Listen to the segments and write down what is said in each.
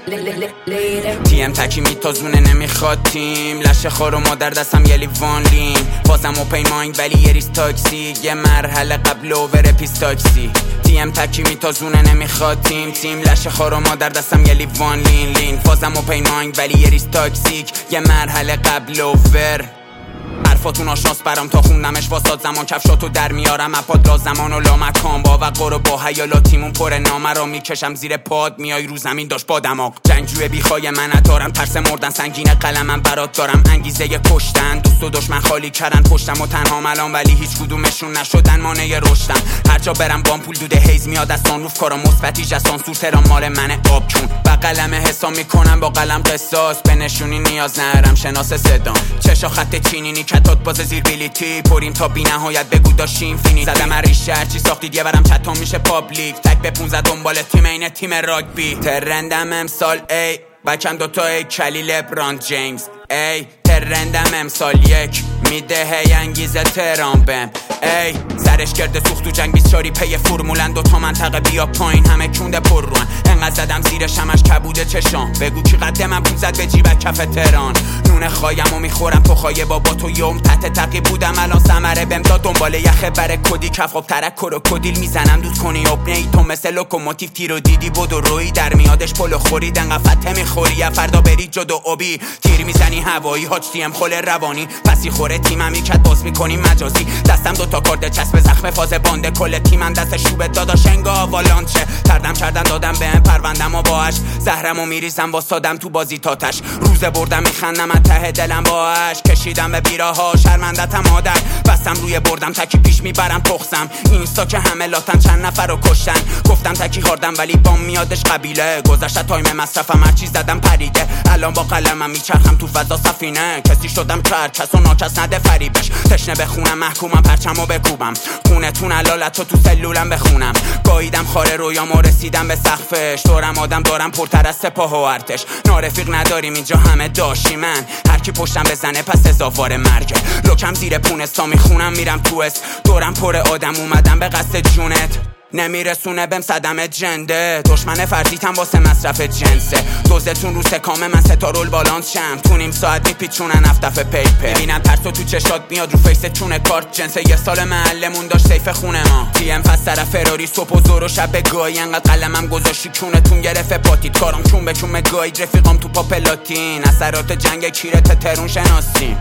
تیم تکی میتازونه نمیخواد تیم لشه خور و مادر دستم یه لیوان لین بازم اوپین مایند ولی یه ریز تاکسی یه مرحله قبل اوور پیس تاکسی تیم تکی میتازونه نمیخواد تیم لشه خور و مادر دستم یه لیوان لین بازم اوپین مایند ولی یه ریز تاکسیک یه مرحله قبل اوور حرفاتون آشناس برام تا خوندمش واساد زمان کفشاتو در میارم اپاد لا زمان و لا مکان با وقار و با حیالاتیمون پر نامه را میکشم زیر پاد میای رو زمین داشت با دماغ جنگجوی بیخوای من دارم ترس مردن سنگین قلمم برات دارم انگیزه کشتن دوست و دشمن خالی کردن پشتم و تنها ملام ولی هیچ کدومشون نشدن مانع رشدم هر جا برم بامپول دود هیز میاد از سانروف کارا مثبتی جسان سور ترام مال منه آب کن با قلم حساب میکنم با قلم قصاص به نشونی نیاز نرم شناس صدام چشا خط چینی کتات باز زیر بیلیتی پریم تا بی نهایت بگو داشتیم فینیتی زدم ریشه هرچی ساختید یه برم چطام میشه پابلیک تک به 15 دنبال تیم اینه تیم راگبی ترندم امسال ای بچم دوتا ای کلی لبران جیمز ای ترندم امسال یک میده هی انگیزه ترامبم ای سرش کرده سوخت تو جنگ 24 پی فرمولن دوتا منطقه بیا پایین همه کونده پر روان انقدر زدم زیرش همش کبوده چشام بگو کی قد من پول زد به جیبک کف تهران نون خایم و میخورم تو خایه بابا تو یوم تحت تقی بودم الان ثمره بهم داد دنبال یخه بره کدی کف خب ترک کرو کدیل میزنم دوست کنی اپنه ای تو مثل لوکوموتیو تیرو دیدی بود و روی در میادش پلو خورید انقدر فته میخوری یا فردا برید جدو اوبی تیر میزنی هوایی هاچ تیم خل روانی پسی خوره تیمم یکت باز میکنی مجازی دستم دوتا کارد چسب زخم فاز بانده کل تیمم دست شوبه داداش انگا آوالانچه تردم کردن دادم بهم پروندم و باش زهرمو میریزم واسادم تو بازی تاتش روز بردم میخندم از ته دلم باش کشیدم به بیراها شرمندتم مادر بستم روی بردم تکی پیش میبرم تخسم اینستا که همه لاتن چند نفر رو کشتن گفتم تکی هاردم ولی بام میادش قبیله گذشته تایم مصرفم هر چیز زدم پریده الان با قلمم میچرخم تو فضا سفینه کسی شدم کرد کس و ناکس نده فریبش تشنه بخونم محکومم پرچمو بکوبم خونتون علالتو تو سلولم بخونم گاییدم خاره رویامو رسیدم به سقفش دورم آدم دارم پرتر از سپاه و ارتش نارفیق نداریم اینجا همه داشی من هر کی پشتم بزنه پس اضافار مرگه لوکم زیر پونستا میخونم میرم تو اس دورم پر آدم اومدم به قصد جونت نمیرسونه بهم صدمه جنده دشمن فرضیتم واسه مصرف جنسه دوزتون رو سکامه من ستارول بالانس شم تو نیم ساعت میپیچونن افتف پیپر میبینم ترسو تو چشات میاد رو فیس چونه کارت جنسه یه سال محلمون داشت سیف خونه ما تیم فست سر فراری صبح و زور و شب گاهی انقدر قلمم گذاشتی کونتون گرفت پاتید کارم چون به چون گاید رفیقام تو پاپلاتین اثرات جنگ کیرت ترون شناسیم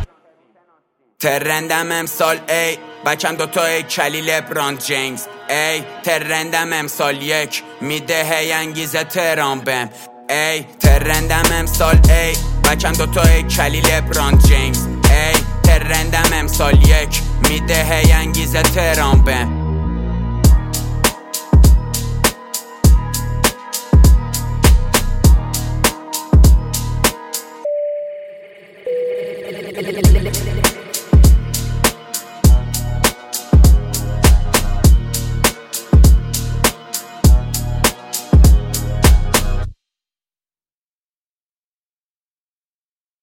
ترندم امسال ای بچم دوتا ای کلی لبران جیمز ای ترندم امسال یک میده هی انگیزه ترامبم ای ترندم امسال ای بچم دوتا ای کلی لبران جیمز ای ترندم امسال یک میده هی انگیزه ترامبم Le